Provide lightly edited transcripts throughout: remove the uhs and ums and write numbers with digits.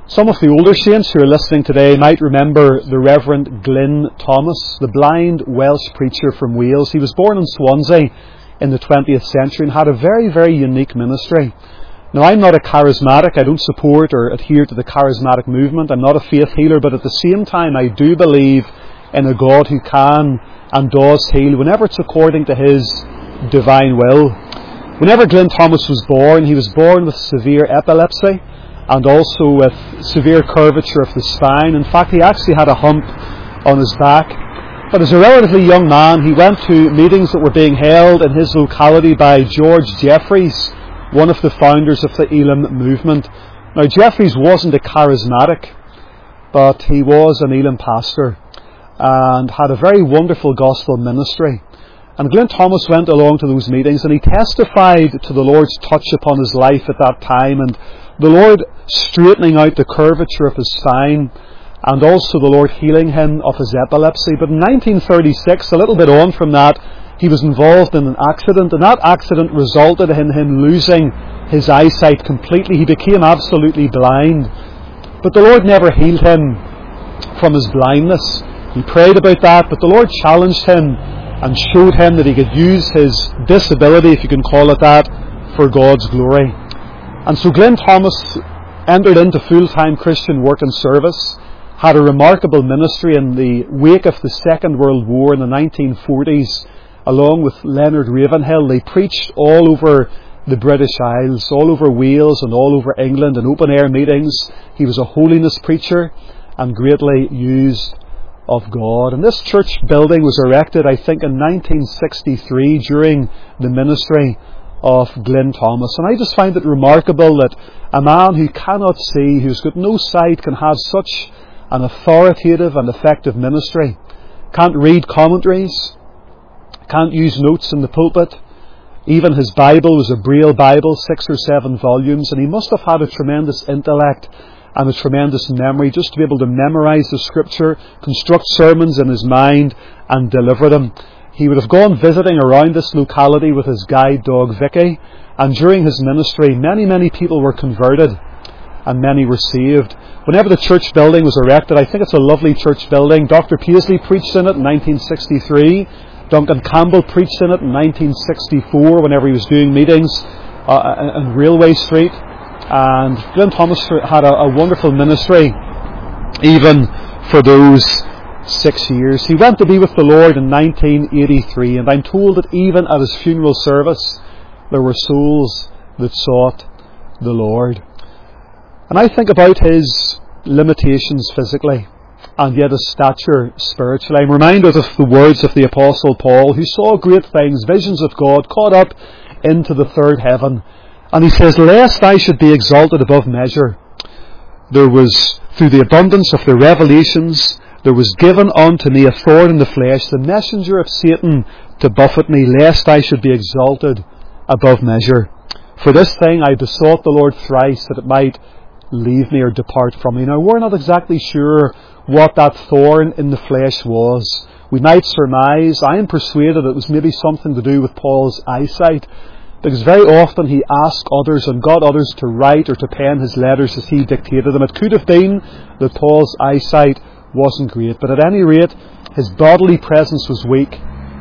Some of the older saints who are listening today might remember the Reverend Glyn Thomas, the blind Welsh preacher from Wales. He was born in Swansea in the 20th century and had a very, very unique ministry. Now, I'm not a charismatic. I don't support or adhere to the charismatic movement. I'm not a faith healer, but at the same time I do believe in a God who can and does heal whenever it's according to His divine will. Whenever Glyn Thomas was born, he was born with severe epilepsy and also with severe curvature of the spine. In fact, he actually had a hump on his back. But as a relatively young man, he went to meetings that were being held in his locality by George Jeffreys, one of the founders of the Elim movement. Now, Jeffreys wasn't a charismatic, but he was an Elim pastor and had a very wonderful gospel ministry. And Glyn Thomas went along to those meetings and he testified to the Lord's touch upon his life at that time, and the Lord straightening out the curvature of his spine, and also the Lord healing him of his epilepsy. But in 1936, a little bit on from that, he was involved in an accident, and that accident resulted in him losing his eyesight completely. He became absolutely blind. But the Lord never healed him from his blindness. He prayed about that, but the Lord challenged him and showed him that he could use his disability, if you can call it that, for God's glory. And so Glyn Thomas entered into full-time Christian work and service, had a remarkable ministry in the wake of the Second World War in the 1940s. Along with Leonard Ravenhill, they preached all over the British Isles, all over Wales and all over England in open-air meetings. He was a holiness preacher and greatly used of God. And this church building was erected, I think, in 1963 during the ministry of Glyn Thomas. And I just find it remarkable that a man who cannot see, who's got no sight, can have such an authoritative and effective ministry. Can't read commentaries, can't use notes in the pulpit. Even his Bible was a Braille Bible, 6 or 7 volumes, and he must have had a tremendous intellect and a tremendous memory just to be able to memorize the Scripture, construct sermons in his mind and deliver them. He would have gone visiting around this locality with his guide dog Vicky, and during his ministry many people were converted and many were saved. Whenever the church building was erected, I think it's a lovely church building. Dr. Paisley preached in it in 1963. Duncan Campbell preached in it in 1964 whenever he was doing meetings on Railway Street. And Glyn Thomas had a wonderful ministry even for those 6 years. He went to be with the Lord in 1983, and I'm told that even at his funeral service there were souls that sought the Lord. And I think about his limitations physically and yet his stature spiritually. I'm reminded of the words of the Apostle Paul, who saw great things, visions of God, caught up into the third heaven. And he says, "Lest I should be exalted above measure, there was, through the abundance of the revelations, there was given unto me a thorn in the flesh, the messenger of Satan, to buffet me, lest I should be exalted above measure. For this thing I besought the Lord thrice, that it might leave me or depart from me." Now, we're not exactly sure what that thorn in the flesh was. We might surmise, I am persuaded it was maybe something to do with Paul's eyesight, because very often he asked others and got others to write or to pen his letters as he dictated them. It could have been that Paul's eyesight wasn't great, but at any rate, his bodily presence was weak,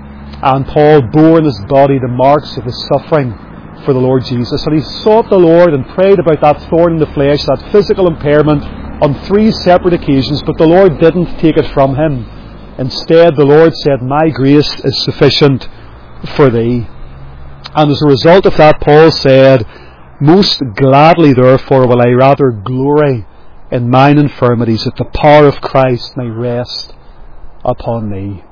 and Paul bore in his body the marks of his suffering for the Lord Jesus. And he sought the Lord and prayed about that thorn in the flesh, that physical impairment, on 3 separate occasions, but the Lord didn't take it from him. Instead, the Lord said, "My grace is sufficient for thee." And as a result of that, Paul said, "Most gladly therefore will I rather glory in mine infirmities, that the power of Christ may rest upon me."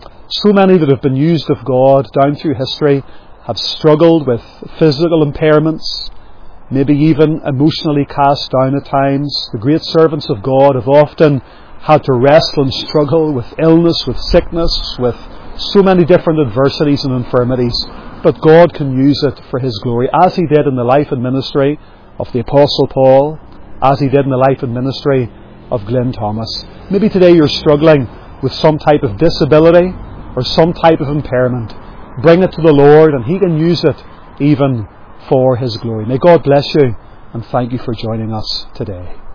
So many that have been used of God down through history have struggled with physical impairments, maybe even emotionally cast down at times. The great servants of God have often had to wrestle and struggle with illness, with sickness, with so many different adversities and infirmities. But God can use it for His glory, as He did in the life and ministry of the Apostle Paul, as He did in the life and ministry of Glyn Thomas. Maybe today you're struggling with some type of disability or some type of impairment. Bring it to the Lord, and He can use it even for His glory. May God bless you, and thank you for joining us today.